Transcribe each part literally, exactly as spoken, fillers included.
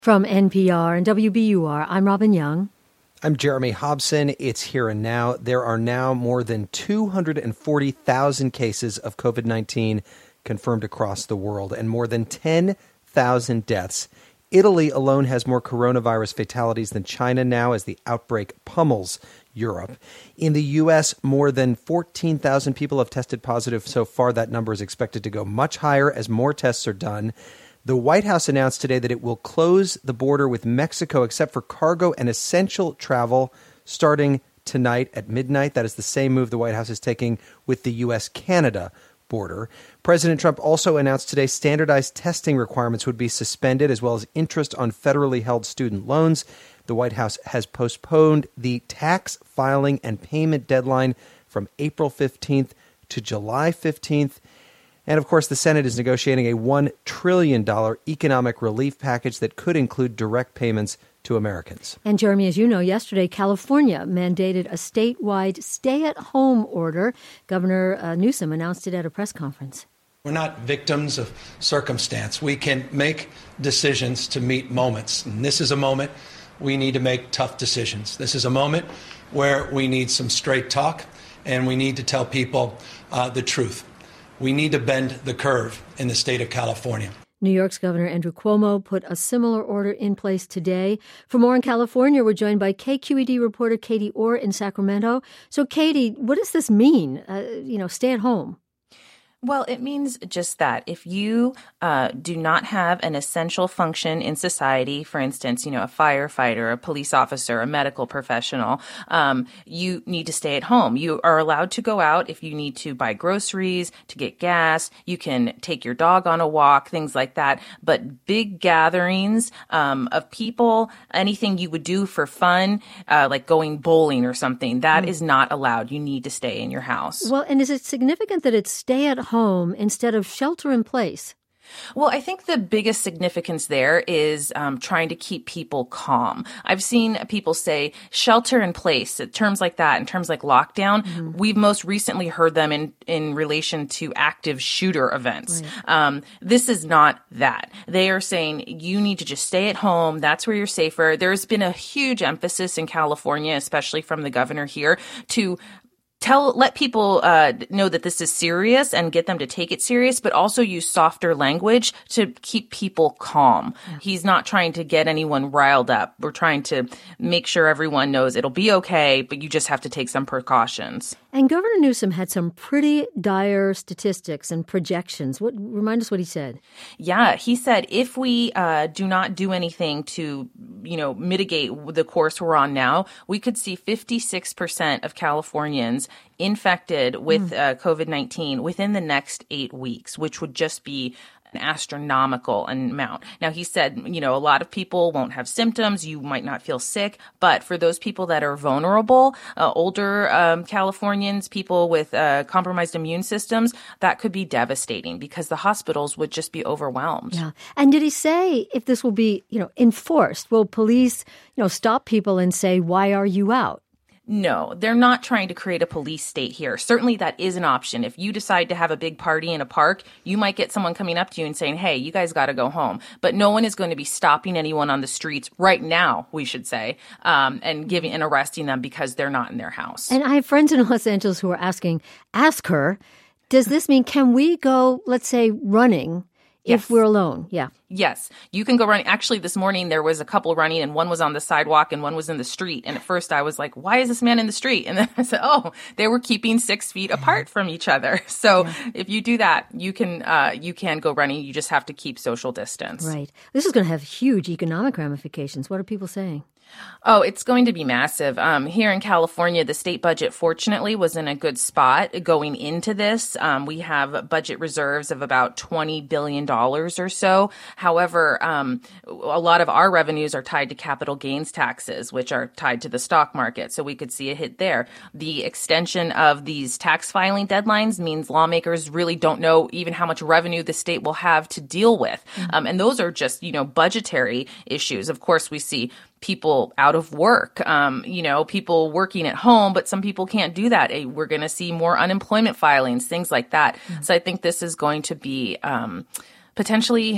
From N P R and W B U R, I'm Robin Young. I'm Jeremy Hobson. It's here and now. There are now more than two hundred forty thousand cases of covid nineteen confirmed across the world and more than ten thousand deaths. Italy alone has more coronavirus fatalities than China now as the outbreak pummels Europe. In the U S, more than fourteen thousand people have tested positive so far. That number is expected to go much higher as more tests are done. The White House announced today that it will close the border with Mexico except for cargo and essential travel starting tonight at midnight. That is the same move the White House is taking with the U S Canada border. President Trump also announced today standardized testing requirements would be suspended, as well as interest on federally held student loans. The White House has postponed the tax filing and payment deadline from April fifteenth to July fifteenth. And, of course, the Senate is negotiating a one trillion dollars economic relief package that could include direct payments to Americans. And, Jeremy, as you know, yesterday, California mandated a statewide stay-at-home order. Governor uh, Newsom announced it at a press conference. We're not victims of circumstance. We can make decisions to meet moments. And this is a moment we need to make tough decisions. This is a moment where we need some straight talk, and we need to tell people uh, the truth. We need to bend the curve in the state of California. New York's Governor Andrew Cuomo put a similar order in place today. For more on California, we're joined by K Q E D reporter Katie Orr in Sacramento. So, Katie, what does this mean, uh, you know, stay at home? Well, it means just that. If you uh, do not have an essential function in society, for instance, you know, a firefighter, a police officer, a medical professional, um, you need to stay at home. You are allowed to go out if you need to buy groceries, to get gas. You can take your dog on a walk, things like that. But big gatherings um, of people, anything you would do for fun, uh, like going bowling or something, that mm. is not allowed. You need to stay in your house. Well, and is it significant that it's stay at home? home instead of shelter in place? Well, I think the biggest significance there is um, trying to keep people calm. I've seen people say shelter in place, terms like that, in terms like lockdown. Mm-hmm. We've most recently heard them in, in relation to active shooter events. Right. Um, this is not that. They are saying you need to just stay at home. That's where you're safer. There's been a huge emphasis in California, especially from the governor here, to Tell, let people uh, know that this is serious and get them to take it serious, but also use softer language to keep people calm. Yeah. He's not trying to get anyone riled up. We're trying to make sure everyone knows it'll be okay, but you just have to take some precautions. And Governor Newsom had some pretty dire statistics and projections. What remind us what he said? Yeah, he said if we uh, do not do anything to, you know, mitigate the course we're on now, we could see fifty-six percent of Californians infected with mm. uh, covid nineteen within the next eight weeks, which would just be an astronomical amount. Now, he said, you know, a lot of people won't have symptoms. You might not feel sick. But for those people that are vulnerable, uh, older um, Californians, people with uh, compromised immune systems, that could be devastating because the hospitals would just be overwhelmed. Yeah. And did he say if this will be, you know, enforced? Will police, you know, stop people and say, why are you out? No, they're not trying to create a police state here. Certainly that is an option. If you decide to have a big party in a park, you might get someone coming up to you and saying, hey, you guys got to go home. But no one is going to be stopping anyone on the streets right now, we should say, um, and giving and arresting them because they're not in their house. And I have friends in Los Angeles who are asking, ask her, does this mean can we go, let's say, running if yes. we're alone? Yeah. Yes, you can go running. Actually, this morning there was a couple running and one was on the sidewalk and one was in the street. And at first I was like, why is this man in the street? And then I said, oh, they were keeping six feet apart from each other. So yeah. if you do that, you can uh, you can go running. You just have to keep social distance. Right. This is going to have huge economic ramifications. What are people saying? Oh, it's going to be massive. Um, here in California, the state budget, fortunately, was in a good spot going into this. Um, we have budget reserves of about twenty billion dollars or so. However, um, a lot of our revenues are tied to capital gains taxes, which are tied to the stock market. So we could see a hit there. The extension of these tax filing deadlines means lawmakers really don't know even how much revenue the state will have to deal with. Mm-hmm. Um, and those are just, you know, budgetary issues. Of course, we see people out of work, um, you know, people working at home, but some people can't do that. We're going to see more unemployment filings, things like that. Mm-hmm. So I think this is going to be um, potentially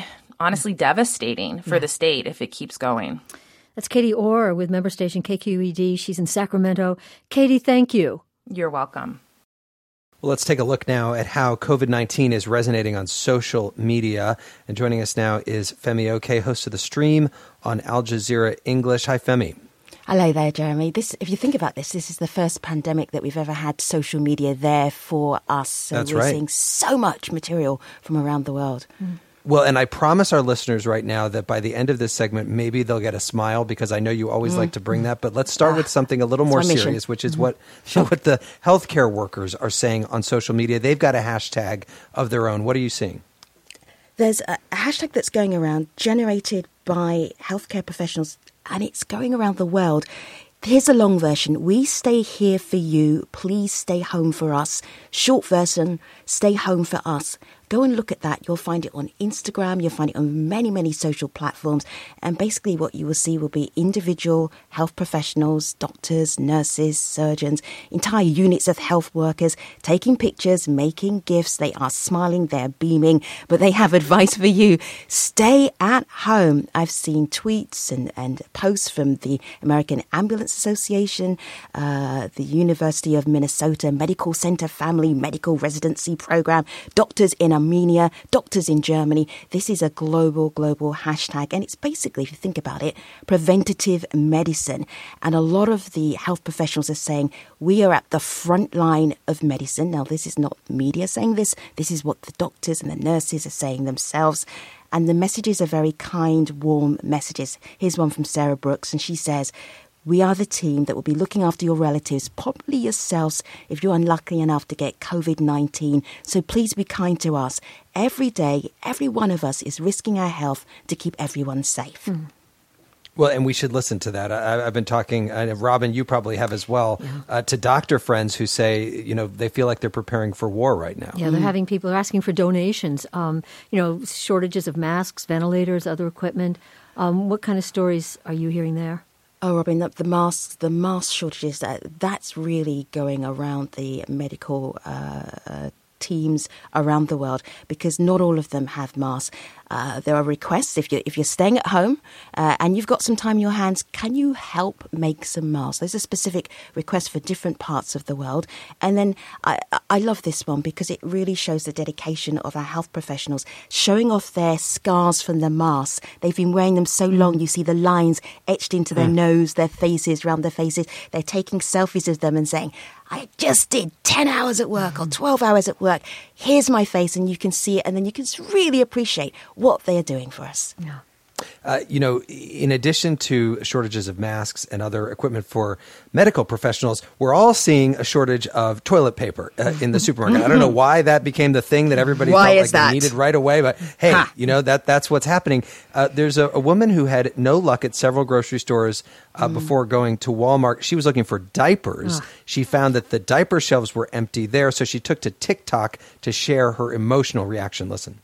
honestly devastating for yeah. the state if it keeps going. That's Katie Orr with member station K Q E D. She's in Sacramento. Katie, thank you. You're welcome. Well, let's take a look now at how COVID nineteen is resonating on social media. And joining us now is Femi Oke, host of The Stream on Al Jazeera English. Hi, Femi. Hello there, Jeremy. This, if you think about this, this is the first pandemic that we've ever had social media there for us. So That's we're right. seeing so much material from around the world. Mm. Well, and I promise our listeners right now that by the end of this segment, maybe they'll get a smile because I know you always mm. like to bring that. But let's start with something a little more serious, which is mm-hmm. what, what the healthcare workers are saying on social media. They've got a hashtag of their own. What are you seeing? There's a, a hashtag that's going around generated by healthcare professionals, and it's going around the world. Here's a long version. We stay here for you. Please stay home for us. Short version, stay home for us. Go and look at that. You'll find it on Instagram. You'll find it on many, many social platforms. And basically what you will see will be individual health professionals, doctors, nurses, surgeons, entire units of health workers taking pictures, making gifs. They are smiling, they're beaming, but they have advice for you. Stay at home. I've seen tweets and, and posts from the American Ambulance Association, uh, the University of Minnesota Medical Center Family Medical Residency Program, doctors in Armenia, doctors in Germany. This is a global, global hashtag. And it's basically, if you think about it, preventative medicine. And a lot of the health professionals are saying we are at the front line of medicine. Now, this is not media saying this. This is what the doctors and the nurses are saying themselves. And the messages are very kind, warm messages. Here's one from Sarah Brooks, and she says, we are the team that will be looking after your relatives, probably yourselves, if you're unlucky enough to get COVID nineteen. So please be kind to us. Every day, every one of us is risking our health to keep everyone safe. Mm. Well, and we should listen to that. I, I've been talking, uh, Robin, you probably have as well, yeah. uh, to doctor friends who say, you know, they feel like they're preparing for war right now. Yeah, they're mm. having people asking for donations, um, you know, shortages of masks, ventilators, other equipment. Um, what kind of stories are you hearing there? Oh, Robin, the, the masks, the mask shortages, that, that's really going around the medical uh, uh, teams around the world because not all of them have masks. Uh, there are requests if you're, if you're staying at home uh, and you've got some time in your hands, can you help make some masks? There's a specific request for different parts of the world. And then I, I love this one because it really shows the dedication of our health professionals, showing off their scars from the masks. They've been wearing them so long, you see the lines etched into their mm. nose, their faces, around their faces. They're taking selfies of them and saying, I just did ten hours at work or twelve hours at work. Here's my face, and you can see it, and then you can really appreciate what they are doing for us. Yeah. Uh, you know, in addition to shortages of masks and other equipment for medical professionals, we're all seeing a shortage of toilet paper uh, in the supermarket. I don't know why that became the thing that everybody why felt is like that? they needed right away. But hey, ha. you know, that that's what's happening. Uh, there's a, a woman who had no luck at several grocery stores uh, mm. before going to Walmart. She was looking for diapers. Oh. She found that the diaper shelves were empty there. So she took to TikTok to share her emotional reaction. Listen.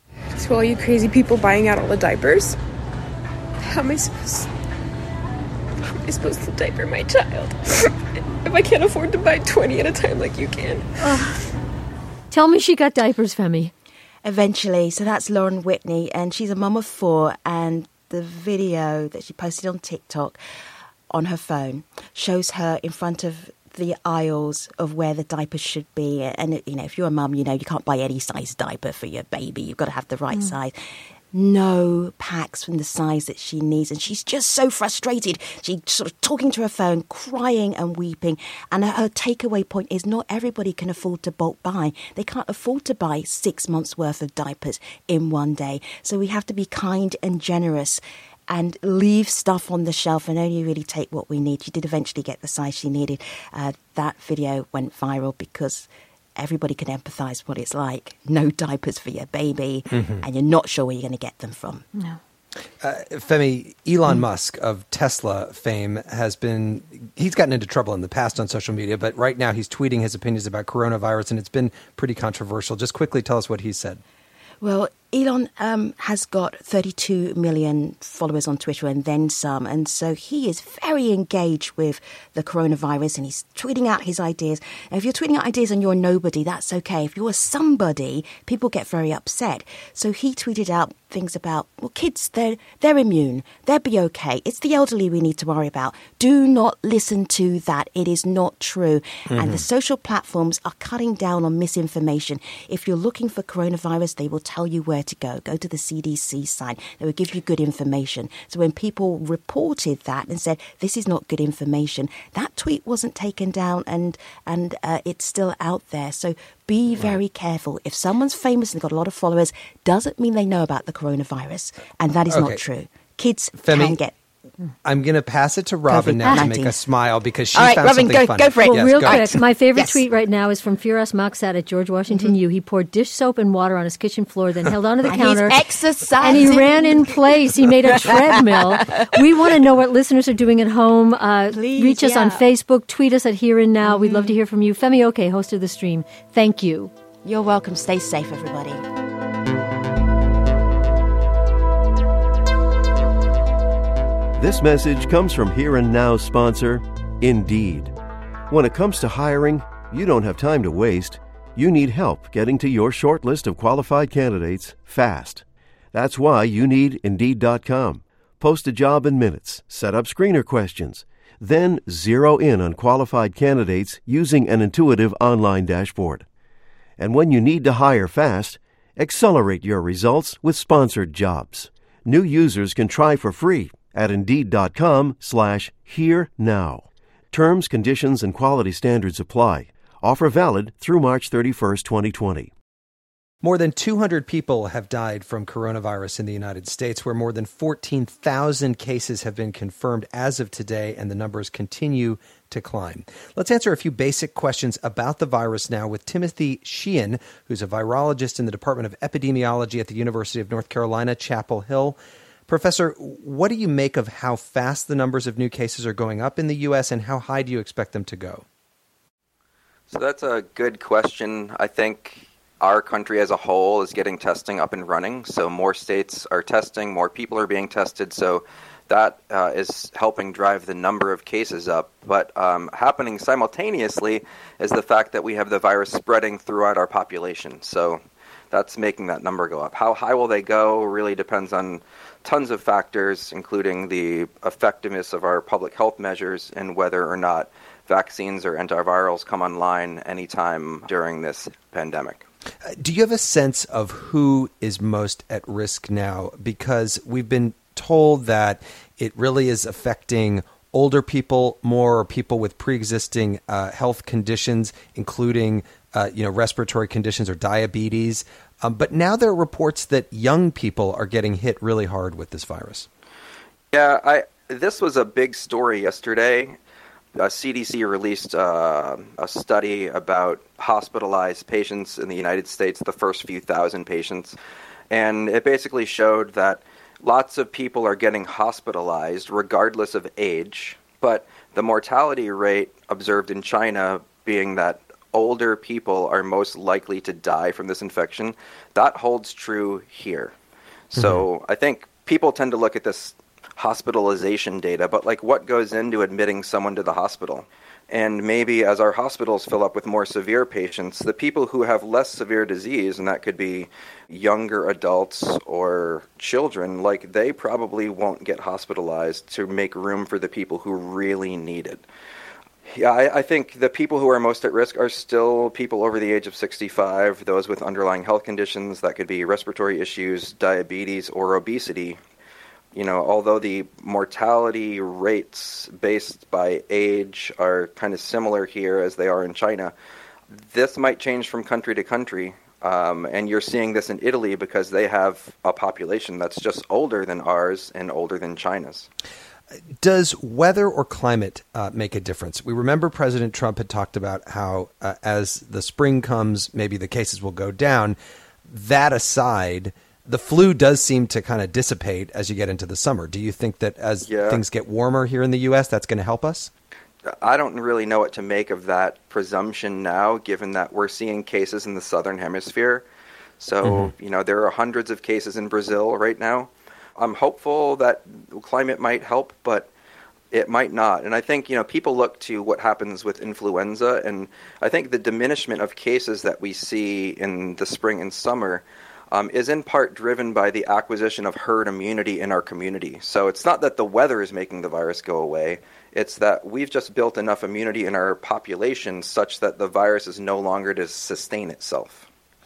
To all you crazy people buying out all the diapers, how am I supposed, how am I supposed to diaper my child if I can't afford to buy twenty at a time like you can? Uh, tell me she got diapers, Femi. Eventually. So that's Lauren Whitney, and she's a mum of four, and the video that she posted on TikTok on her phone shows her in front of the aisles of where the diapers should be. And, you know, if you're a mum, you know, you can't buy any size diaper for your baby. You've got to have the right mm. size. No packs from the size that she needs. And she's just so frustrated. She's sort of talking to her phone, crying and weeping. And her takeaway point is not everybody can afford to bulk buy. They can't afford to buy six months worth of diapers in one day. So we have to be kind and generous and leave stuff on the shelf and only really take what we need. She did eventually get the size she needed. Uh, that video went viral because everybody can empathise what it's like. No diapers for your baby, mm-hmm. and you're not sure where you're going to get them from. No. Uh, Femi, Elon mm. Musk of Tesla fame has been, he's gotten into trouble in the past on social media, but right now he's tweeting his opinions about coronavirus, and it's been pretty controversial. Just quickly tell us what he said. Well, Elon um, has got thirty-two million followers on Twitter and then some. And so he is very engaged with the coronavirus and he's tweeting out his ideas. Now, if you're tweeting out ideas and you're nobody, that's okay. If you're somebody, people get very upset. So he tweeted out things about, well, kids, they're, they're immune. They'll be okay. It's the elderly we need to worry about. Do not listen to that. It is not true. Mm-hmm. And the social platforms are cutting down on misinformation. If you're looking for coronavirus, they will tell you where to go. Go to the C D C site. They will give you good information. So when people reported that and said, this is not good information, that tweet wasn't taken down and, and uh, it's still out there. So be very careful. If someone's famous and got a lot of followers, doesn't mean they know about the coronavirus. And that is okay. not true. Kids Femi, can get... I'm going to pass it to Robin now to make a smile because she right, found Robin, something go, funny. Go for it. Well, yes, real go quick, ahead. my favorite Yes. tweet right now is from Firas Maksat at George Washington mm-hmm. U. He poured dish soap and water on his kitchen floor, then held onto the and counter. He's exercising. And he ran in place. He made a treadmill. We want to know what listeners are doing at home. Uh, Please, reach us yeah. on Facebook. Tweet us at Here and Now. Mm-hmm. We'd love to hear from you. Femi Oke hosted the stream. Thank you. You're welcome. Stay safe, everybody. This message comes from Here and Now sponsor, Indeed. When it comes to hiring, you don't have time to waste. You need help getting to your short list of qualified candidates fast. That's why you need Indeed dot com. Post a job in minutes, set up screener questions, then zero in on qualified candidates using an intuitive online dashboard. And when you need to hire fast, accelerate your results with sponsored jobs. New users can try for free at Indeed.com slash here now. Terms, conditions, and quality standards apply. Offer valid through March thirty-first, twenty twenty. More than two hundred people have died from coronavirus in the United States, where more than fourteen thousand cases have been confirmed as of today, and the numbers continue to climb. Let's answer a few basic questions about the virus now with Timothy Sheehan, who's a virologist in the Department of Epidemiology at the University of North Carolina, Chapel Hill. Professor, what do you make of how fast the numbers of new cases are going up in the U S, and how high do you expect them to go? So that's a good question. I think our country as a whole is getting testing up and running. So more states are testing, more people are being tested. So that uh, is helping drive the number of cases up. But um, happening simultaneously is the fact that we have the virus spreading throughout our population. So that's making that number go up. How high will they go really depends on tons of factors, including the effectiveness of our public health measures and whether or not vaccines or antivirals come online anytime during this pandemic. Uh, do you have a sense of who is most at risk now? Because we've been told that it really is affecting older people more, or people with pre-existing uh, health conditions, including uh, you know respiratory conditions or diabetes. Um, but now there are reports that young people are getting hit really hard with this virus. Yeah, I this was a big story yesterday. Uh, C D C released uh, a study about hospitalized patients in the United States, the first few thousand patients, and it basically showed that lots of people are getting hospitalized regardless of age, but the mortality rate observed in China being that older people are most likely to die from this infection, that holds true here. Mm-hmm. So I think people tend to look at this hospitalization data, but like what goes into admitting someone to the hospital? And maybe as our hospitals fill up with more severe patients, the people who have less severe disease, and that could be younger adults or children, like they probably won't get hospitalized to make room for the people who really need it. Yeah, I, I think the people who are most at risk are still people over the age of sixty-five, those with underlying health conditions. That could be respiratory issues, diabetes, or obesity. You know, although the mortality rates based by age are kind of similar here as they are in China, this might change from country to country. Um, and you're seeing this in Italy because they have a population that's just older than ours and older than China's. Does weather or climate uh, make a difference? We remember President Trump had talked about how uh, as the spring comes, maybe the cases will go down. That aside, the flu does seem to kind of dissipate as you get into the summer. Do you think that as yeah. things get warmer here in the U S, that's going to help us? I don't really know what to make of that presumption now, given that we're seeing cases in the southern hemisphere. So, mm-hmm. you know, there are hundreds of cases in Brazil right now. I'm hopeful that climate might help, but it might not. And I think, you know, people look to what happens with influenza, and I think the diminishment of cases that we see in the spring and summer um, is in part driven by the acquisition of herd immunity in our community. So it's not that the weather is making the virus go away. It's that we've just built enough immunity in our population such that the virus is no longer to sustain itself.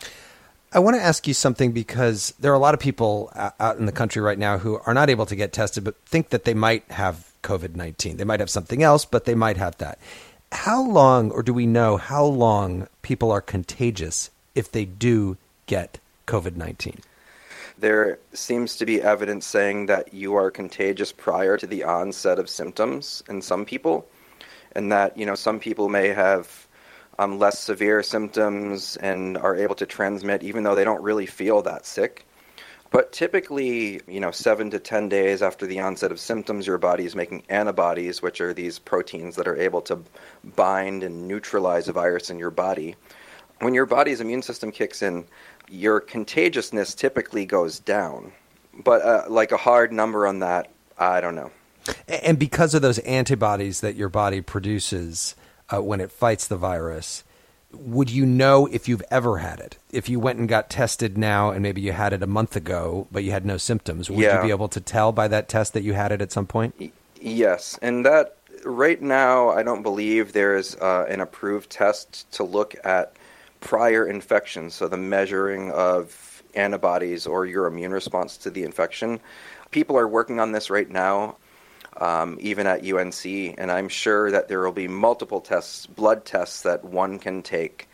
I want to ask you something because there are a lot of people out in the country right now who are not able to get tested but think that they might have COVID nineteen. They might have something else, but they might have that. How long, or do we know how long people are contagious if they do get COVID nineteen? There seems to be evidence saying that you are contagious prior to the onset of symptoms in some people, and that, you know, some people may have um, less severe symptoms and are able to transmit even though they don't really feel that sick. But typically, you know, seven to ten days after the onset of symptoms, your body is making antibodies, which are these proteins that are able to bind and neutralize a virus in your body. When your body's immune system kicks in, your contagiousness typically goes down. But uh, like a hard number on that, I don't know. And because of those antibodies that your body produces uh, when it fights the virus, would you know if you've ever had it? If you went and got tested now and maybe you had it a month ago, but you had no symptoms, would yeah. you be able to tell by that test that you had it at some point? Y- yes. And that right now, I don't believe there is uh, an approved test to look at prior infection, so the measuring of antibodies or your immune response to the infection. People are working on this right now, um, even at U N C, and I'm sure that there will be multiple tests, blood tests that one can take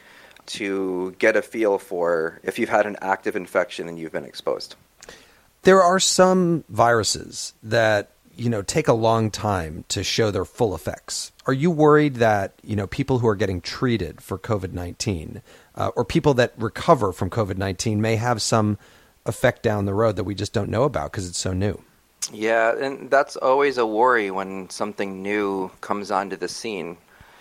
to get a feel for if you've had an active infection and you've been exposed. There are some viruses that, you know, take a long time to show their full effects. Are you worried that, you know, people who are getting treated for COVID nineteen uh, or people that recover from COVID nineteen may have some effect down the road that we just don't know about because it's so new? Yeah, and that's always a worry when something new comes onto the scene.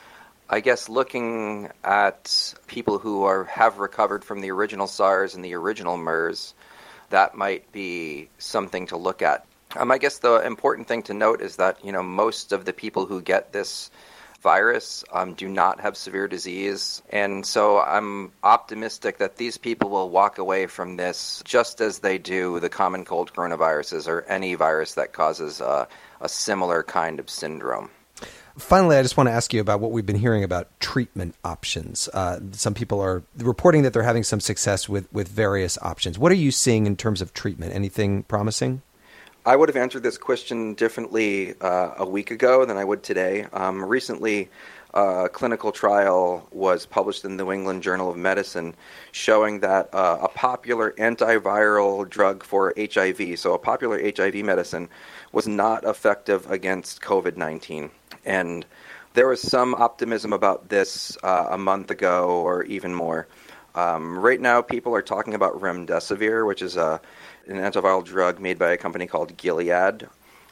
I guess looking at people who are have recovered from the original SARS and the original MERS, that might be something to look at. Um, I guess the important thing to note is that, you know, most of the people who get this virus um, do not have severe disease. And so I'm optimistic that these people will walk away from this just as they do the common cold coronaviruses or any virus that causes uh, a similar kind of syndrome. Finally, I just want to ask you about what we've been hearing about treatment options. Uh, some people are reporting that they're having some success with, with various options. What are you seeing in terms of treatment? Anything promising? I would have answered this question differently uh, a week ago than I would today. Um, recently, uh, a clinical trial was published in the New England Journal of Medicine showing that uh, a popular antiviral drug for H I V, so a popular H I V medicine, was not effective against COVID nineteen. And there was some optimism about this uh, a month ago or even more. Um, right now, people are talking about remdesivir, which is a an antiviral drug made by a company called Gilead.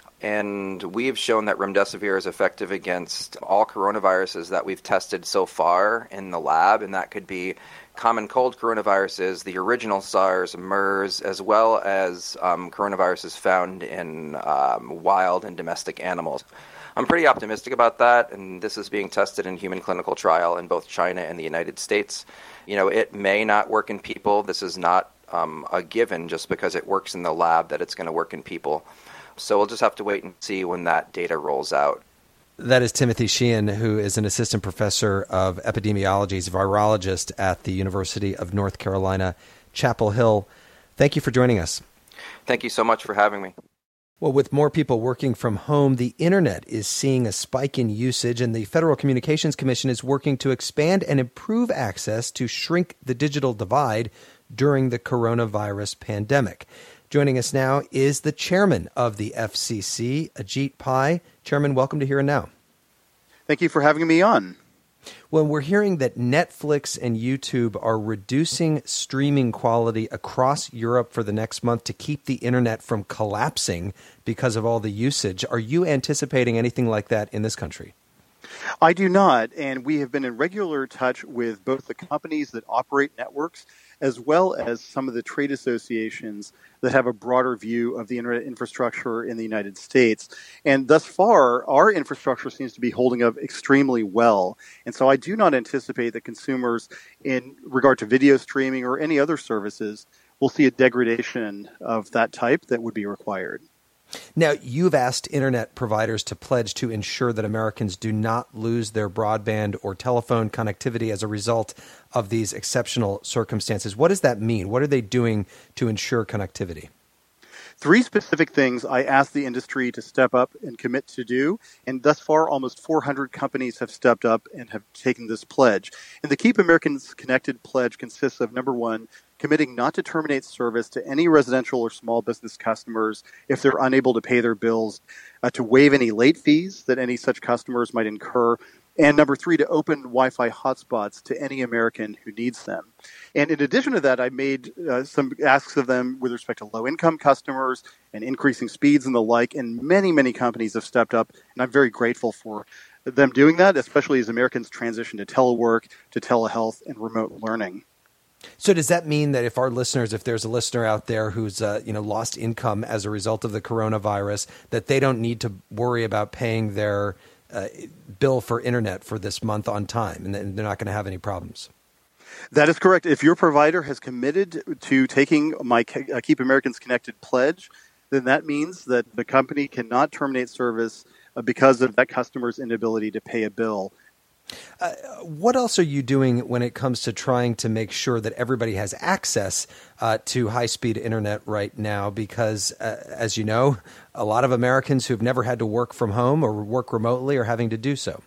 And we've shown that remdesivir is effective against all coronaviruses that we've tested so far in the lab, and that could be common cold coronaviruses, the original SARS, MERS, as well as um, coronaviruses found in um, wild and domestic animals. I'm pretty optimistic about that, and this is being tested in human clinical trial in both China and the United States. You know, it may not work in people. This is not um, a given just because it works in the lab that it's going to work in people. So we'll just have to wait and see when that data rolls out. That is Timothy Sheehan, who is an assistant professor of epidemiology, he's a virologist at the University of North Carolina, Chapel Hill. Thank you for joining us. Thank you so much for having me. Well, with more people working from home, the internet is seeing a spike in usage, and the Federal Communications Commission is working to expand and improve access to shrink the digital divide during the coronavirus pandemic. Joining us now is the chairman of the F C C, Ajit Pai. Chairman, welcome to Here and Now. Thank you for having me on. Well, we're hearing that Netflix and YouTube are reducing streaming quality across Europe for the next month to keep the internet from collapsing because of all the usage. Are you anticipating anything like that in this country? I do not, and we have been in regular touch with both the companies that operate networks as well as some of the trade associations that have a broader view of the internet infrastructure in the United States. And thus far, our infrastructure seems to be holding up extremely well. And so I do not anticipate that consumers, in regard to video streaming or any other services, we'll see a degradation of that type that would be required. Now, you've asked internet providers to pledge to ensure that Americans do not lose their broadband or telephone connectivity as a result of these exceptional circumstances. What does that mean? What are they doing to ensure connectivity? Three specific things I asked the industry to step up and commit to do, and thus far almost four hundred companies have stepped up and have taken this pledge. And the Keep Americans Connected pledge consists of, number one, committing not to terminate service to any residential or small business customers if they're unable to pay their bills, uh, to waive any late fees that any such customers might incur, and number three, to open Wi-Fi hotspots to any American who needs them. And in addition to that, I made uh, some asks of them with respect to low-income customers and increasing speeds and the like, and many, many companies have stepped up, and I'm very grateful for them doing that, especially as Americans transition to telework, to telehealth, and remote learning. So does that mean that if our listeners, if there's a listener out there who's uh, you know lost income as a result of the coronavirus, that they don't need to worry about paying their uh, bill for internet for this month on time, and they're not going to have any problems? That is correct. If your provider has committed to taking my Keep Americans Connected pledge, then that means that the company cannot terminate service because of that customer's inability to pay a bill. Uh, what else are you doing when it comes to trying to make sure that everybody has access uh, to high-speed internet right now? Because, uh, as you know, a lot of Americans who've never had to work from home or work remotely are having to do so.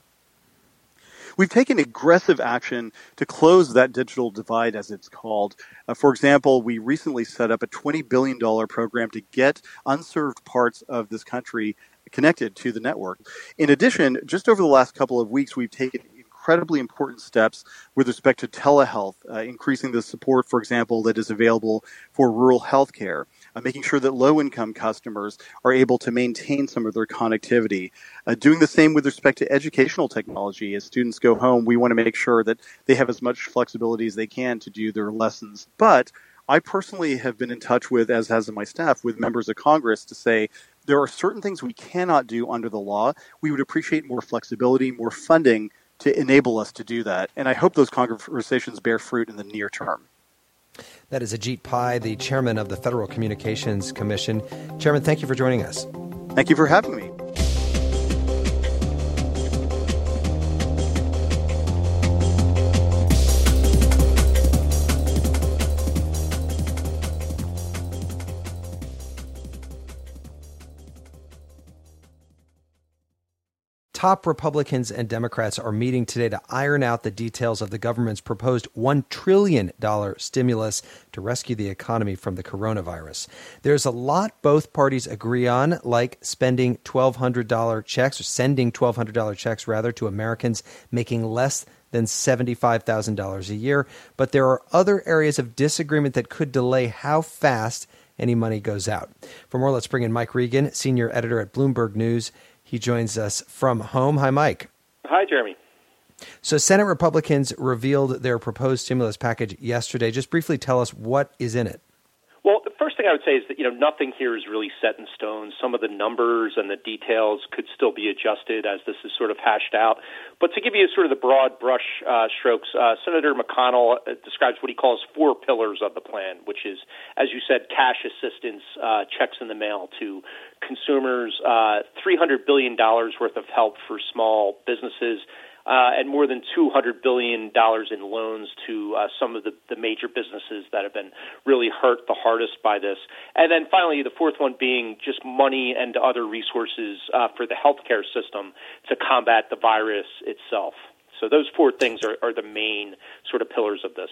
We've taken aggressive action to close that digital divide, as it's called. Uh, for example, we recently set up a twenty billion dollars program to get unserved parts of this country connected to the network. In addition, just over the last couple of weeks, we've taken incredibly important steps with respect to telehealth, uh, increasing the support, for example, that is available for rural health care, uh, making sure that low-income customers are able to maintain some of their connectivity. Uh, doing the same with respect to educational technology. As students go home, we want to make sure that they have as much flexibility as they can to do their lessons. But I personally have been in touch with, as has my staff, with members of Congress to say there are certain things we cannot do under the law. We would appreciate more flexibility, more funding to enable us to do that. And I hope those conversations bear fruit in the near term. That is Ajit Pai, the chairman of the Federal Communications Commission. Chairman, thank you for joining us. Thank you for having me. Top Republicans and Democrats are meeting today to iron out the details of the government's proposed one trillion dollars stimulus to rescue the economy from the coronavirus. There's a lot both parties agree on, like spending twelve hundred dollars checks, or sending twelve hundred dollars checks, rather, to Americans making less than seventy-five thousand dollars a year. But there are other areas of disagreement that could delay how fast any money goes out. For more, let's bring in Mike Regan, senior editor at Bloomberg News. He joins us from home. Hi, Mike. Hi, Jeremy. So Senate Republicans revealed their proposed stimulus package yesterday. Just briefly tell us what is in it. Well, the first thing I would say is that, you know, nothing here is really set in stone. Some of the numbers and the details could still be adjusted as this is sort of hashed out. But to give you sort of the broad brush uh, strokes, uh, Senator McConnell describes what he calls four pillars of the plan, which is, as you said, cash assistance, uh, checks in the mail to consumers, uh, three hundred billion dollars worth of help for small businesses, Uh, and more than two hundred billion dollars in loans to uh, some of the, the major businesses that have been really hurt the hardest by this. And then finally, the fourth one being just money and other resources uh, for the healthcare system to combat the virus itself. So those four things are, are the main sort of pillars of this.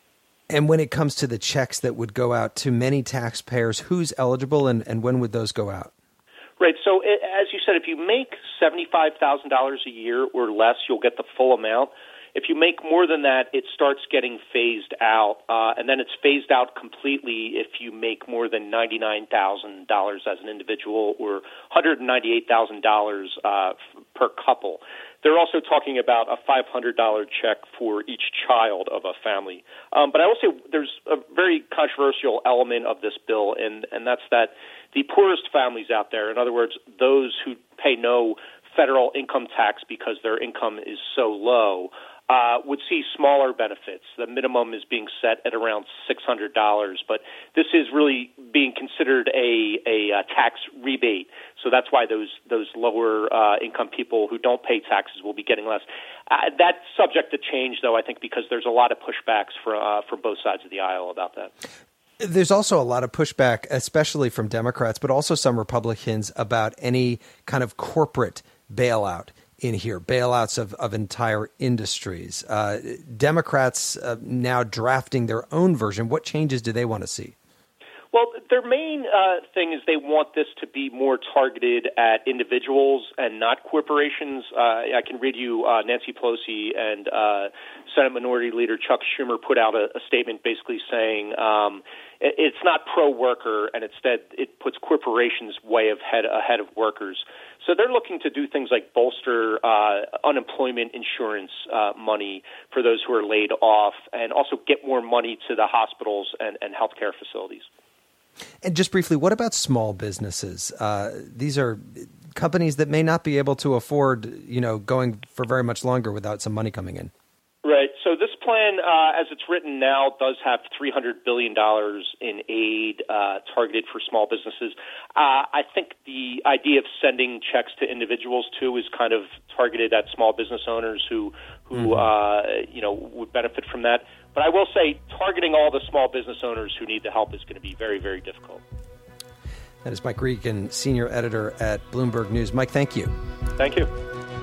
And when it comes to the checks that would go out to many taxpayers, who's eligible and, and when would those go out? Right. So it, as you said, if you make seventy-five thousand dollars a year or less, you'll get the full amount. If you make more than that, it starts getting phased out, uh, and then it's phased out completely if you make more than ninety-nine thousand dollars as an individual or one hundred ninety-eight thousand dollars uh, per couple. They're also talking about a five hundred dollars check for each child of a family. Um, but I will say there's a very controversial element of this bill, and, and that's that the poorest families out there, in other words, those who pay no federal income tax because their income is so low, uh, would see smaller benefits. The minimum is being set at around six hundred dollars, but this is really being considered a, a, a tax rebate. So that's why those those lower uh, income people who don't pay taxes will be getting less. Uh, that's subject to change, though, I think, because there's a lot of pushbacks for, uh, from both sides of the aisle about that. There's also a lot of pushback, especially from Democrats, but also some Republicans, about any kind of corporate bailout in here, bailouts of, of entire industries. Uh, Democrats uh, now drafting their own version. What changes do they want to see? Well, their main uh, thing is they want this to be more targeted at individuals and not corporations. Uh, I can read you uh, Nancy Pelosi and uh, Senate Minority Leader Chuck Schumer put out a, a statement basically saying um, it, it's not pro-worker, and instead it puts corporations way ahead, ahead of workers. So they're looking to do things like bolster uh, unemployment insurance uh, money for those who are laid off, and also get more money to the hospitals and, and healthcare facilities. And just briefly, what about small businesses? Uh, these are companies that may not be able to afford, you know, going for very much longer without some money coming in. Right. So this plan, uh, as it's written now, does have three hundred billion dollars in aid uh, targeted for small businesses. Uh, I think the idea of sending checks to individuals, too, is kind of targeted at small business owners who, who mm-hmm. uh, you know, would benefit from that. But I will say targeting all the small business owners who need the help is going to be very, very difficult. That is Mike Regan, senior editor at Bloomberg News. Mike, thank you. Thank you.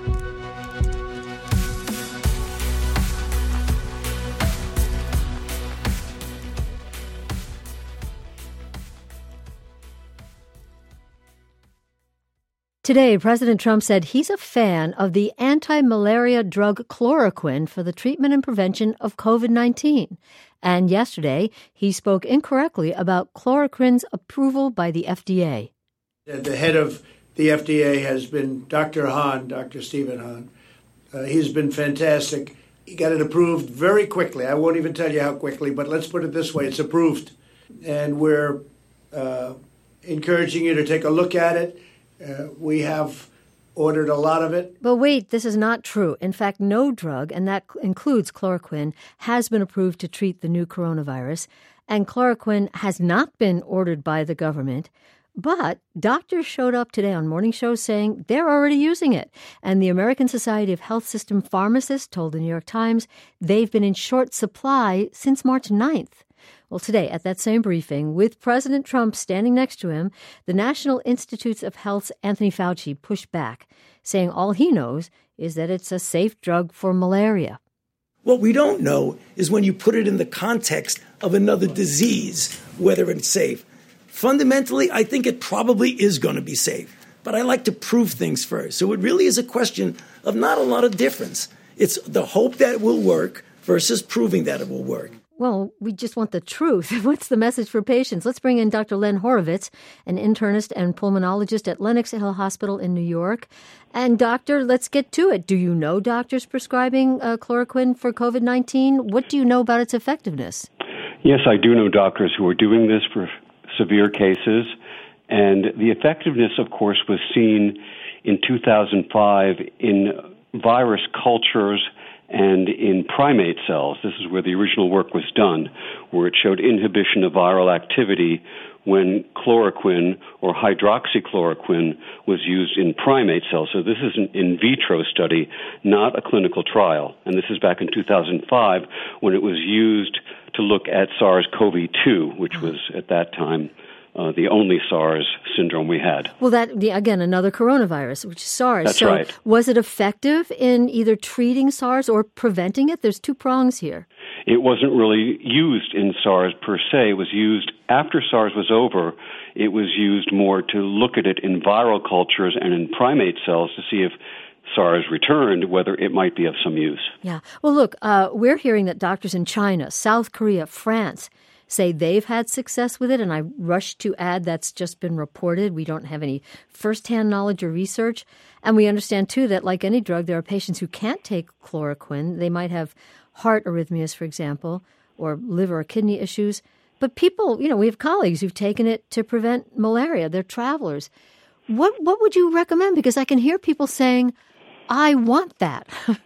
Today, President Trump said he's a fan of the anti-malaria drug chloroquine for the treatment and prevention of covid nineteen. And yesterday, he spoke incorrectly about chloroquine's approval by the F D A. The head of the F D A has been Doctor Hahn, Doctor Stephen Hahn. Uh, he's been fantastic. He got it approved very quickly. I won't even tell you how quickly, but let's put it this way. It's approved. And we're uh, encouraging you to take a look at it. Uh, we have ordered a lot of it. But wait, this is not true. In fact, no drug, and that includes chloroquine, has been approved to treat the new coronavirus. And chloroquine has not been ordered by the government. But doctors showed up today on morning shows saying they're already using it. And the American Society of Health System Pharmacists told the New York Times they've been in short supply since March ninth. Well, today, at that same briefing, with President Trump standing next to him, the National Institutes of Health's Anthony Fauci pushed back, saying all he knows is that it's a safe drug for malaria. What we don't know is when you put it in the context of another disease, whether it's safe. Fundamentally, I think it probably is going to be safe. But I like to prove things first. So it really is a question of not a lot of difference. It's the hope that it will work versus proving that it will work. Well, we just want the truth. What's the message for patients? Let's bring in Doctor Len Horowitz, an internist and pulmonologist at Lenox Hill Hospital in New York. And doctor, let's get to it. Do you know doctors prescribing uh, chloroquine for covid nineteen? What do you know about its effectiveness? Yes, I do know doctors who are doing this for severe cases. And the effectiveness, of course, was seen in two thousand five in virus cultures and in primate cells. This is where the original work was done, where it showed inhibition of viral activity when chloroquine or hydroxychloroquine was used in primate cells. So this is an in vitro study, not a clinical trial. And this is back in two thousand five when it was used to look at SARS-C o V two, which was at that time Uh, the only SARS syndrome we had. Well, that, again, another coronavirus, which is SARS. That's so right. Was it effective in either treating SARS or preventing it? There's two prongs here. It wasn't really used in SARS per se. It was used after SARS was over. It was used more to look at it in viral cultures and in primate cells to see if SARS returned, whether it might be of some use. Yeah. Well, look, uh, we're hearing that doctors in China, South Korea, France say they've had success with it, and I rush to add that's just been reported. We don't have any firsthand knowledge or research. And we understand, too, that like any drug, there are patients who can't take chloroquine. They might have heart arrhythmias, for example, or liver or kidney issues. But people, you know, we have colleagues who've taken it to prevent malaria. They're travelers. What what would you recommend? Because I can hear people saying, I want that.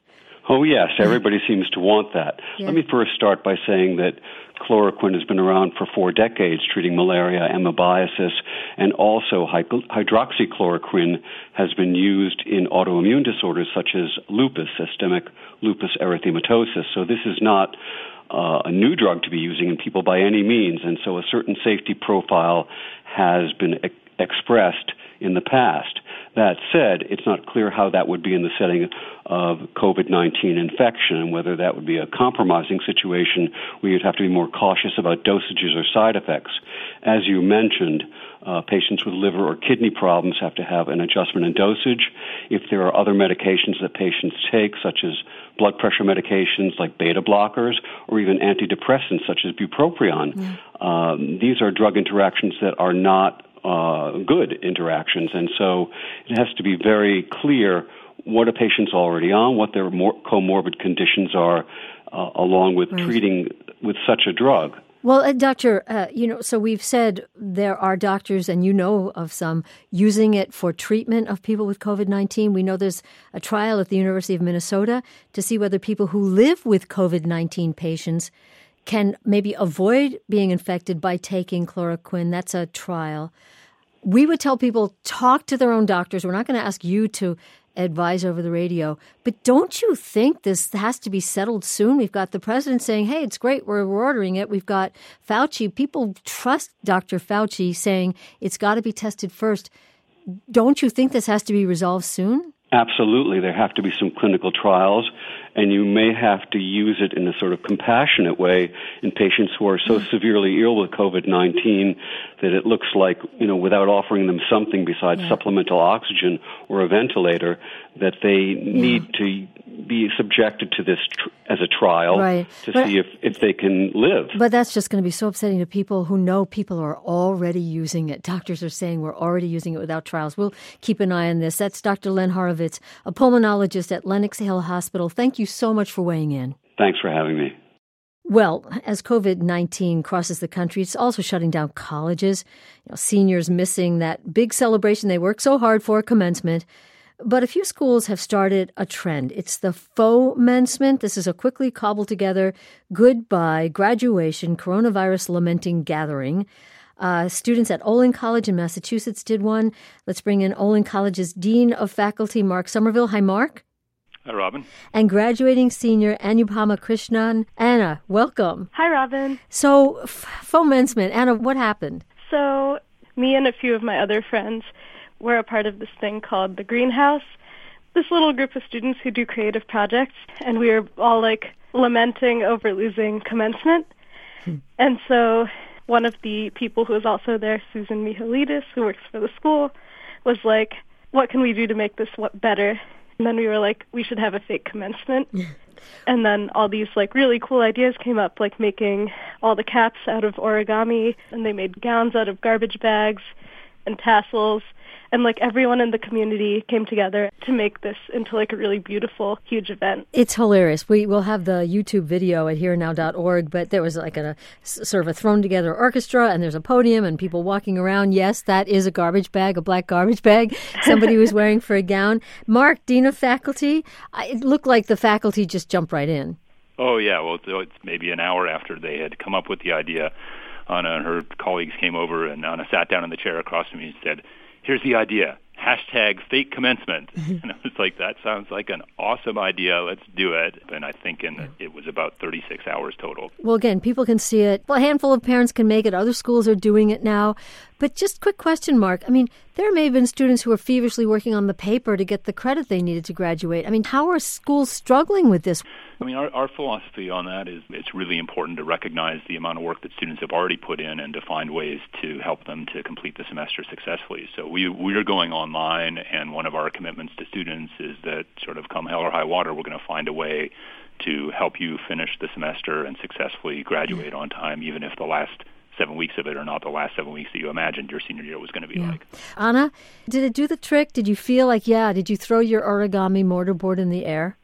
Oh, yes. Everybody seems to want that. Yeah. Let me first start by saying that chloroquine has been around for four decades, treating malaria, amoebiasis, and also hydroxychloroquine has been used in autoimmune disorders such as lupus, systemic lupus erythematosus. So this is not uh, a new drug to be using in people by any means, and so a certain safety profile has been ex- expressed in the past. That said, it's not clear how that would be in the setting of COVID nineteen infection, and whether that would be a compromising situation where you'd have to be more cautious about dosages or side effects. As you mentioned, uh, patients with liver or kidney problems have to have an adjustment in dosage. If there are other medications that patients take, such as blood pressure medications like beta blockers or even antidepressants such as bupropion, mm. um, these are drug interactions that are not Uh, good interactions, and so it has to be very clear what a patient's already on, what their more comorbid conditions are, uh, along with right. treating with such a drug. Well, uh, Doctor, uh, you know, so we've said there are doctors, and you know of some, using it for treatment of people with COVID nineteen. We know there's a trial at the University of Minnesota to see whether people who live with COVID nineteen patients can maybe avoid being infected by taking chloroquine. That's a trial. We would tell people, talk to their own doctors. We're not going to ask you to advise over the radio. But don't you think this has to be settled soon? We've got the president saying, hey, it's great, we're, we're ordering it. We've got Fauci. People trust Doctor Fauci saying it's got to be tested first. Don't you think this has to be resolved soon? Absolutely. There have to be some clinical trials, and you may have to use it in a sort of compassionate way in patients who are so severely ill with COVID nineteen that it looks like, you know, without offering them something besides yeah. supplemental oxygen or a ventilator, that they need yeah. to be subjected to this tr- as a trial right. to but, see if, if they can live. But that's just going to be so upsetting to people who know people are already using it. Doctors are saying we're already using it without trials. We'll keep an eye on this. That's Doctor Len Horowitz, a pulmonologist at Lenox Hill Hospital. Thank you so much for weighing in. Thanks for having me. Well, as COVID nineteen crosses the country, it's also shutting down colleges. You know, seniors missing that big celebration they worked so hard for, commencement. But a few schools have started a trend. It's the faux-mencement. This is a quickly cobbled together goodbye graduation coronavirus lamenting gathering. Uh, students at Olin College in Massachusetts did one. Let's bring in Olin College's Dean of Faculty, Mark Somerville. Hi, Mark. Hi, Robin. And graduating senior Anupama Krishnan. Anna, welcome. Hi, Robin. So, f- faux-mencement. Anna, what happened? So, me and a few of my other friends were a part of this thing called the Greenhouse, this little group of students who do creative projects, and we were all, like, lamenting over losing commencement. Hmm. And so one of the people who was also there, Susan Mihalidis, who works for the school, was like, what can we do to make this better? And then we were like, we should have a fake commencement. And then all these, like, really cool ideas came up, like making all the caps out of origami, and they made gowns out of garbage bags and tassels. And, like, everyone in the community came together to make this into, like, a really beautiful, huge event. It's hilarious. We will have the YouTube video at here now dot org, but there was, like, a, a sort of a thrown-together orchestra, and there's a podium and people walking around. Yes, that is a garbage bag, a black garbage bag somebody was wearing for a gown. Mark, Dean of Faculty, it looked like the faculty just jumped right in. Oh, yeah. Well, it's maybe an hour after they had come up with the idea. Anna and her colleagues came over, and Anna sat down in the chair across from me and said, here's the idea, hashtag fake commencement. And I was like, that sounds like an awesome idea. Let's do it. And I think in, it was about thirty-six hours total. Well, again, people can see it. Well, a handful of parents can make it. Other schools are doing it now. But just quick question, Mark. I mean, there may have been students who were feverishly working on the paper to get the credit they needed to graduate. I mean, how are schools struggling with this? I mean, our, our philosophy on that is it's really important to recognize the amount of work that students have already put in and to find ways to help them to complete the semester successfully. So we, we're going online, and one of our commitments to students is that sort of come hell or high water, we're going to find a way to help you finish the semester and successfully graduate on time, even if the last seven weeks of it are not the last seven weeks that you imagined your senior year was going to be yeah. like. Anna, did it do the trick? Did you feel like, yeah, did you throw your origami mortarboard in the air?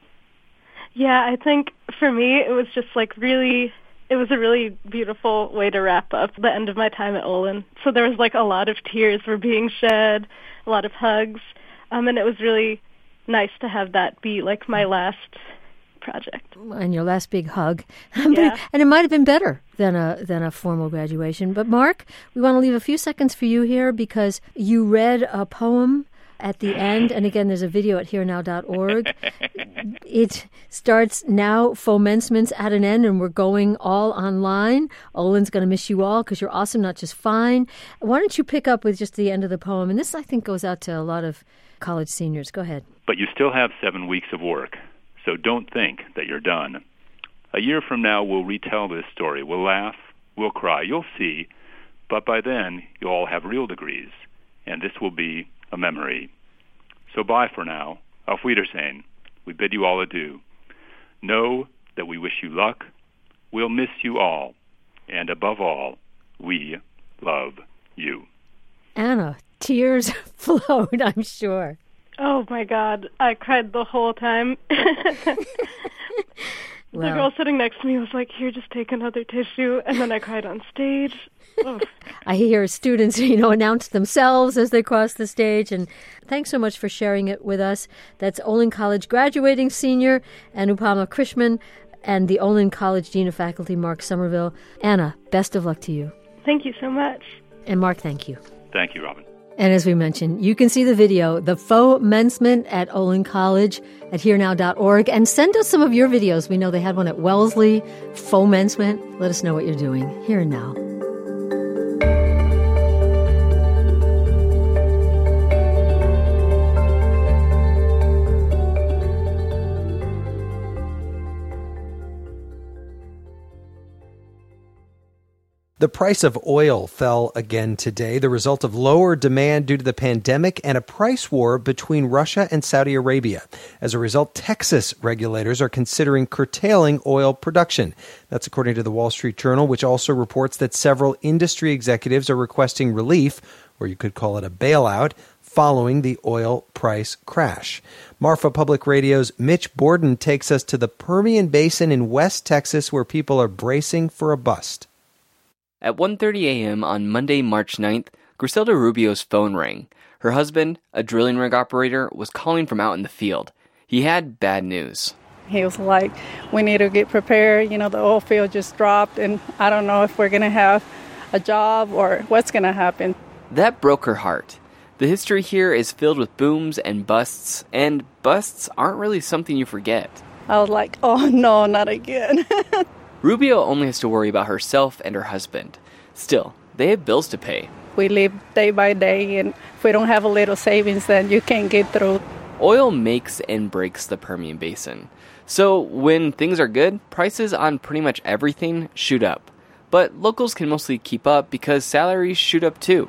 Yeah, I think for me it was just like really, it was a really beautiful way to wrap up the end of my time at Olin. So there was like a lot of tears were being shed, a lot of hugs, um, and it was really nice to have that be like my last project. And your last big hug. Yeah. And it might have been better than a than a formal graduation. But Mark, we want to leave a few seconds for you here because you read a poem at the end. And again, there's a video at here now dot org. It starts now, Fomencement's at an end, and we're going all online. Olin's going to miss you all because you're awesome, not just fine. Why don't you pick up with just the end of the poem? And this, I think, goes out to a lot of college seniors. Go ahead. But you still have seven weeks of work, so don't think that you're done. A year from now, we'll retell this story. We'll laugh, we'll cry, you'll see. But by then, you'll all have real degrees, and this will be a memory. So bye for now. Auf Wiedersehen. We bid you all adieu. Know that we wish you luck. We'll miss you all. And above all, we love you. Anna, tears flowed, I'm sure. Oh, my God. I cried the whole time. Well, the girl sitting next to me was like, here, just take another tissue. And then I cried on stage. Oh. I hear students, you know, announce themselves as they cross the stage. And thanks so much for sharing it with us. That's Olin College graduating senior Anupama Krishnan and the Olin College Dean of Faculty, Mark Somerville. Anna, best of luck to you. Thank you so much. And Mark, thank you. Thank you, Robin. And as we mentioned, you can see the video, the Fomencement at Olin College at here now dot org. And send us some of your videos. We know they had one at Wellesley, Fomencement. Let us know what you're doing here and now. The price of oil fell again today, the result of lower demand due to the pandemic and a price war between Russia and Saudi Arabia. As a result, Texas regulators are considering curtailing oil production. That's according to the Wall Street Journal, which also reports that several industry executives are requesting relief, or you could call it a bailout, following the oil price crash. Marfa Public Radio's Mitch Borden takes us to the Permian Basin in West Texas, where people are bracing for a bust. At one thirty a.m. on Monday, March ninth, Griselda Rubio's phone rang. Her husband, a drilling rig operator, was calling from out in the field. He had bad news. He was like, we need to get prepared. You know, the oil field just dropped, and I don't know if we're going to have a job or what's going to happen. That broke her heart. The history here is filled with booms and busts, and busts aren't really something you forget. I was like, oh, no, not again. Rubio only has to worry about herself and her husband. Still, they have bills to pay. We live day by day, and if we don't have a little savings, then you can't get through. Oil makes and breaks the Permian Basin. So when things are good, prices on pretty much everything shoot up. But locals can mostly keep up because salaries shoot up too.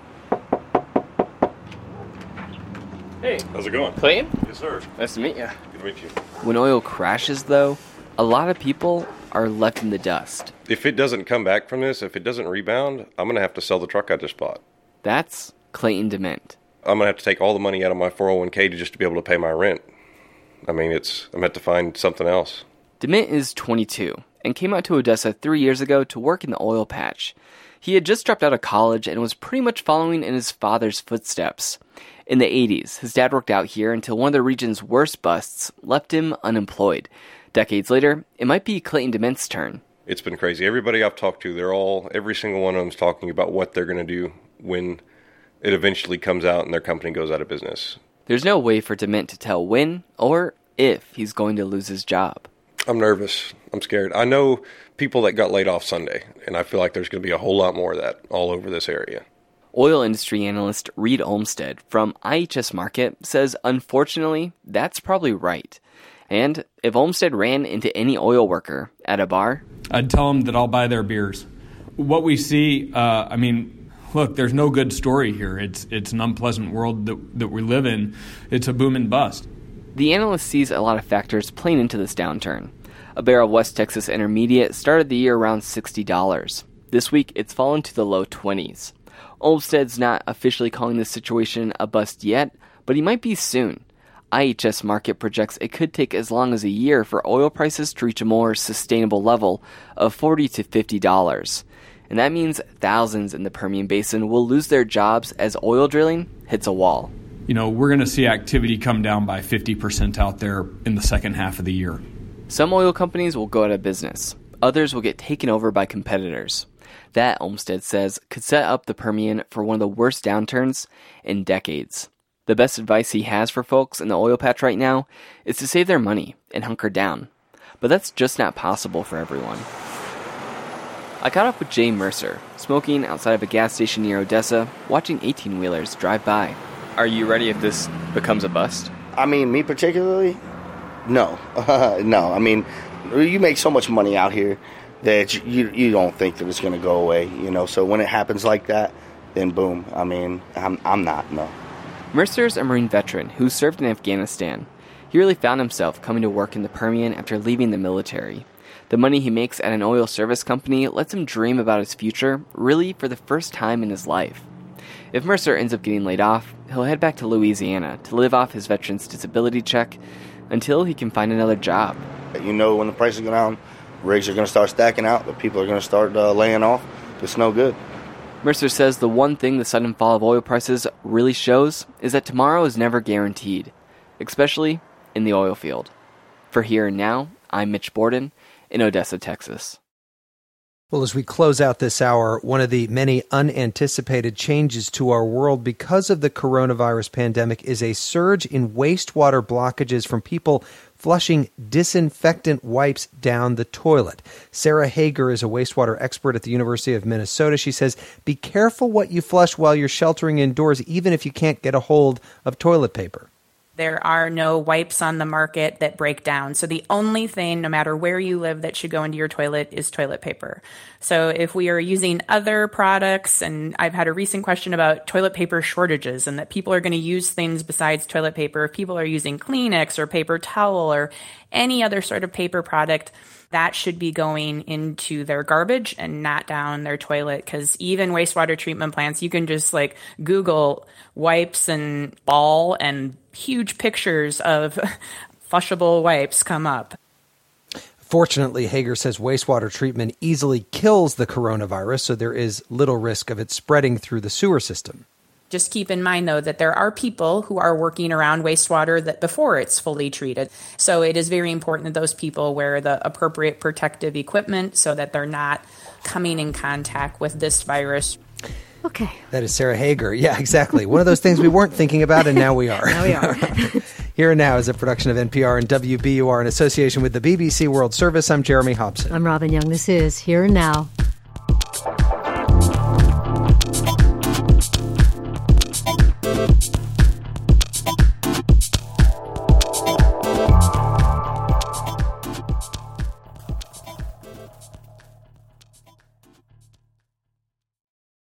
Hey. How's it going? Clayton? Yes, sir. Nice to meet you. Good to meet you. When oil crashes, though, a lot of people are left in the dust. If it doesn't come back from this, if it doesn't rebound, I'm going to have to sell the truck I just bought. That's Clayton Dement. I'm going to have to take all the money out of my four oh one k to just to be able to pay my rent. I mean, it's I'm going to have to find something else. Dement is twenty-two and came out to Odessa three years ago to work in the oil patch. He had just dropped out of college and was pretty much following in his father's footsteps. In the eighties, his dad worked out here until one of the region's worst busts left him unemployed. Decades later, it might be Clayton Dement's turn. It's been crazy. Everybody I've talked to, they're all, every single one of them's talking about what they're going to do when it eventually comes out and their company goes out of business. There's no way for Dement to tell when or if he's going to lose his job. I'm nervous. I'm scared. I know people that got laid off Sunday, and I feel like there's going to be a whole lot more of that all over this area. Oil industry analyst Reed Olmsted from I H S Markit says, unfortunately, that's probably right. And if Olmsted ran into any oil worker at a bar, I'd tell them that I'll buy their beers. What we see, uh, I mean, look, there's no good story here. It's it's an unpleasant world that, that we live in. It's a boom and bust. The analyst sees a lot of factors playing into this downturn. A barrel of West Texas Intermediate started the year around sixty dollars. This week, it's fallen to the low twenties. Olmsted's not officially calling this situation a bust yet, but he might be soon. I H S Markit projects it could take as long as a year for oil prices to reach a more sustainable level of forty to fifty dollars. And that means thousands in the Permian Basin will lose their jobs as oil drilling hits a wall. You know, we're going to see activity come down by fifty percent out there in the second half of the year. Some oil companies will go out of business. Others will get taken over by competitors. That, Olmsted says, could set up the Permian for one of the worst downturns in decades. The best advice he has for folks in the oil patch right now is to save their money and hunker down. But that's just not possible for everyone. I caught up with Jay Mercer, smoking outside of a gas station near Odessa, watching eighteen-wheelers drive by. Are you ready if this becomes a bust? I mean, me particularly? No. no, I mean, you make so much money out here that you you don't think that it's going to go away, you know. So when it happens like that, then boom. I mean, I'm I'm not, no. Mercer's a Marine veteran who served in Afghanistan. He really found himself coming to work in the Permian after leaving the military. The money he makes at an oil service company lets him dream about his future, really for the first time in his life. If Mercer ends up getting laid off, he'll head back to Louisiana to live off his veteran's disability check until he can find another job. You know, when the prices go down, rigs are going to start stacking out, the people are going to start uh, laying off. It's no good. Mercer says the one thing the sudden fall of oil prices really shows is that tomorrow is never guaranteed, especially in the oil field. For Here and Now, I'm Mitch Borden in Odessa, Texas. Well, as we close out this hour, one of the many unanticipated changes to our world because of the coronavirus pandemic is a surge in wastewater blockages from people flushing disinfectant wipes down the toilet. Sarah Hager is a wastewater expert at the University of Minnesota. She says, be careful what you flush while you're sheltering indoors, even if you can't get a hold of toilet paper. There are no wipes on the market that break down. So the only thing, no matter where you live, that should go into your toilet is toilet paper. So if we are using other products, and I've had a recent question about toilet paper shortages and that people are going to use things besides toilet paper. If people are using Kleenex or paper towel or any other sort of paper product, that should be going into their garbage and not down their toilet, because even wastewater treatment plants, you can just like Google wipes and ball and huge pictures of flushable wipes come up. Fortunately, Hager says wastewater treatment easily kills the coronavirus, so there is little risk of it spreading through the sewer system. Just keep in mind, though, that there are people who are working around wastewater that before it's fully treated. So it is very important that those people wear the appropriate protective equipment so that they're not coming in contact with this virus. Okay. That is Sarah Hager. Yeah, exactly. One of those things we weren't thinking about, and now we are. Now we are. Here and Now is a production of N P R and W B U R in association with the B B C World Service. I'm Jeremy Hobson. I'm Robin Young. This is Here and Now. Thank you.